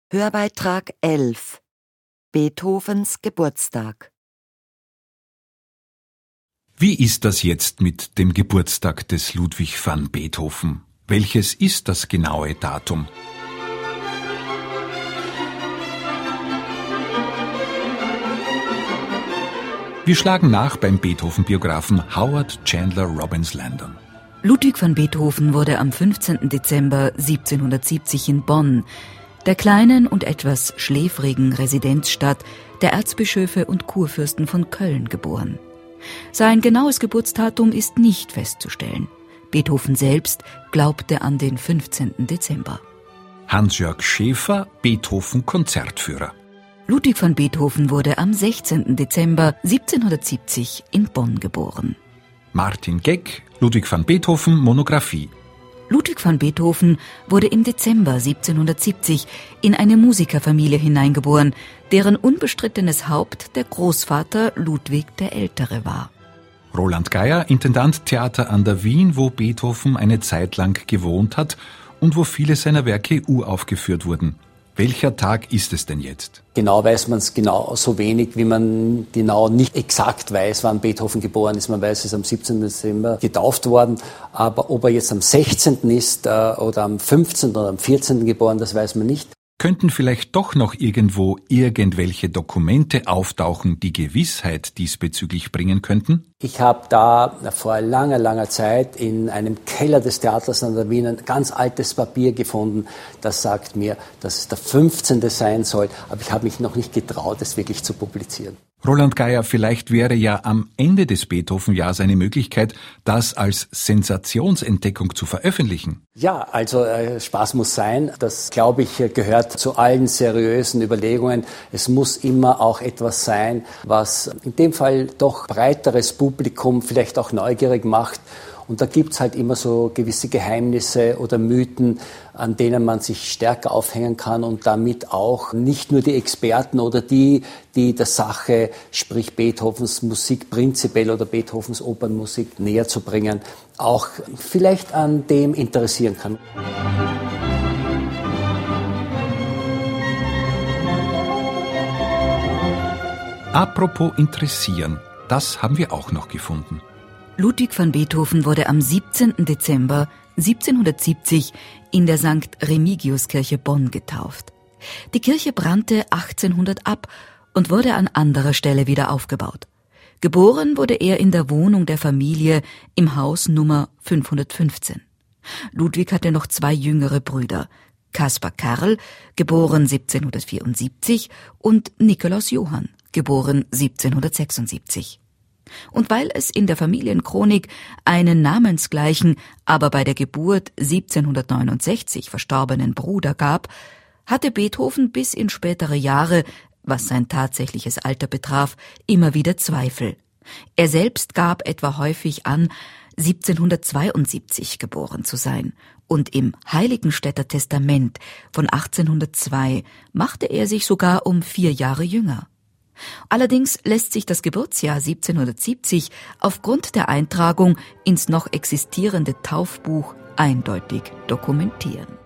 Hörbeitrag 11 Beethovens Geburtstag. Wie ist das jetzt mit dem Geburtstag des Ludwig van Beethoven? Welches ist das genaue Datum? Wir schlagen nach beim Beethoven-Biografen Howard Chandler Robbins Landon. Ludwig van Beethoven wurde am 15. Dezember 1770 in Bonn, der kleinen und etwas schläfrigen Residenzstadt der Erzbischöfe und Kurfürsten von Köln, geboren. Sein genaues Geburtsdatum ist nicht festzustellen. Beethoven selbst glaubte an den 15. Dezember. Hans-Jörg Schäfer, Beethoven-Konzertführer. Ludwig van Beethoven wurde am 16. Dezember 1770 in Bonn geboren. Martin Geck, Ludwig van Beethoven, Monographie. Ludwig van Beethoven wurde im Dezember 1770 in eine Musikerfamilie hineingeboren, deren unbestrittenes Haupt der Großvater Ludwig der Ältere war. Roland Geier, Intendant Theater an der Wien, wo Beethoven eine Zeit lang gewohnt hat und wo viele seiner Werke uraufgeführt wurden. Welcher Tag ist es denn jetzt? Genau weiß man es genauso wenig, wie man genau nicht exakt weiß, wann Beethoven geboren ist. Man weiß, es ist am 17. Dezember getauft worden, aber ob er jetzt am 16. ist oder am 15. oder am 14. geboren, das weiß man nicht. Könnten vielleicht doch noch irgendwo irgendwelche Dokumente auftauchen, die Gewissheit diesbezüglich bringen könnten? Ich habe da vor langer Zeit in einem Keller des Theaters an der Wien ein ganz altes Papier gefunden, das sagt mir, dass es der 15. sein soll, aber ich habe mich noch nicht getraut, es wirklich zu publizieren. Roland Geier, vielleicht wäre ja am Ende des Beethoven-Jahres eine Möglichkeit, das als Sensationsentdeckung zu veröffentlichen. Ja, also Spaß muss sein. Das, glaube ich, gehört zu allen seriösen Überlegungen. Es muss immer auch etwas sein, was in dem Fall doch breiteres Publikum vielleicht auch neugierig macht. Und da gibt's halt immer so gewisse Geheimnisse oder Mythen, an denen man sich stärker aufhängen kann und damit auch nicht nur die Experten oder die der Sache, sprich Beethovens Musik prinzipiell oder Beethovens Opernmusik näher zu bringen, auch vielleicht an dem interessieren kann. Apropos interessieren, das haben wir auch noch gefunden. Ludwig van Beethoven wurde am 17. Dezember 1770 in der St. Remigiuskirche Bonn getauft. Die Kirche brannte 1800 ab und wurde an anderer Stelle wieder aufgebaut. Geboren wurde er in der Wohnung der Familie im Haus Nummer 515. Ludwig hatte noch 2 jüngere Brüder, Caspar Karl, geboren 1774, und Nikolaus Johann, geboren 1776. Und weil es in der Familienchronik einen namensgleichen, aber bei der Geburt 1769 verstorbenen Bruder gab, hatte Beethoven bis in spätere Jahre, was sein tatsächliches Alter betraf, immer wieder Zweifel. Er selbst gab etwa häufig an, 1772 geboren zu sein, und im Heiligenstädter Testament von 1802 machte er sich sogar um 4 Jahre jünger. Allerdings lässt sich das Geburtsjahr 1770 aufgrund der Eintragung ins noch existierende Taufbuch eindeutig dokumentieren.